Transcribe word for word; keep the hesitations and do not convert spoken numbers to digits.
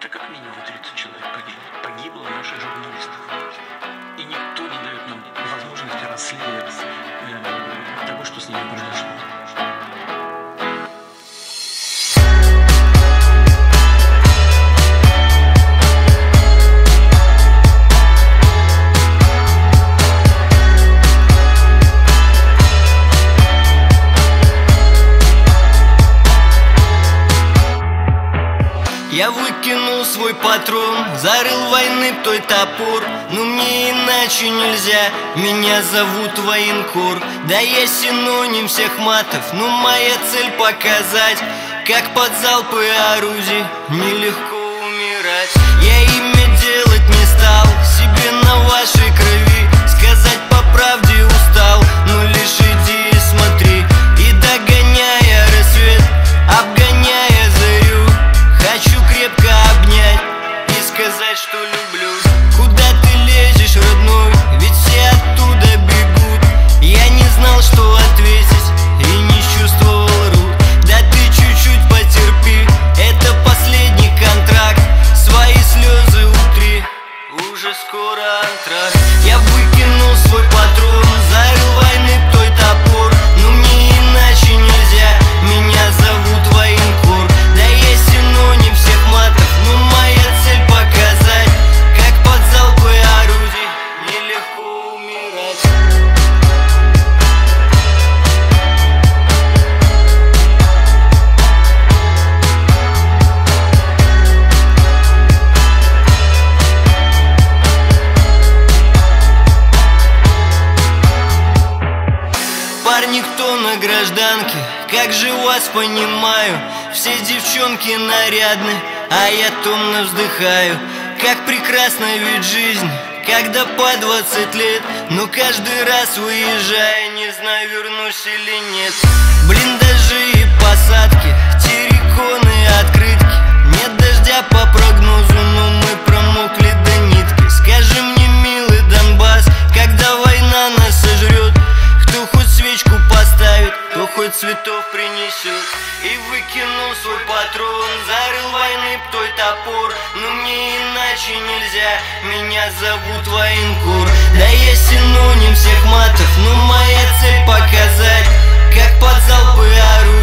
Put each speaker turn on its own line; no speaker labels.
Это как минимум тридцать человек погибло. Погибло наших журналистов. И никто не дает нам возможности расследовать э, того, что с ними произошло.
Я выкинул свой патрон, зарыл войны той топор. Но мне иначе нельзя, меня зовут военкор. Да я синоним всех матов, но моя цель показать, как под залпы орудий нелегко умирать. Я имя делать не стал, себе на вашей крови сказать по правде устал. Но лишь иди и смотри, и догоняя рассвет, обгоняя зарю, хочу крепко обнять и сказать, что люблю. Куда ты лезешь, родной? Ведь все оттуда бегут. Я не знал, что ответить, и не чувствовал рук. Да ты чуть-чуть потерпи, это последний контракт. Свои слезы утри, уже скоро антракт. Я выкинул свой патрон, зарыл войны той топор. Но мне иначе нельзя, меня зовут военкор. Да я синоним всех матов, но моя цель показать, как под залпы орудий нелегко умирать. Парни, кто на гражданке, как же вас понимаю. Все девчонки нарядны, а я томно вздыхаю. Как прекрасна ведь жизнь, когда по двадцать лет. Но каждый раз уезжая, не знаю, вернусь или нет. Блиндажи и посадки, терриконы, открытки. Нет дождя по прогнозу, но мы промокли до нитки. Скажи мне, милый Донбасс, когда война нас сожрет, кто хоть свечку поставит, кто хоть цветов принесет. И выкинул свой патрон, зарыл войны той топор. Но мне иначе нельзя, меня зовут военкор. Да я синоним всех матов, но моя цель показать, как под залпы орудий